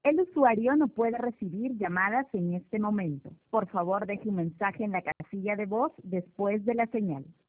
El usuario no puede recibir llamadas en este momento. Por favor, deje un mensaje en la casilla de voz después de la señal.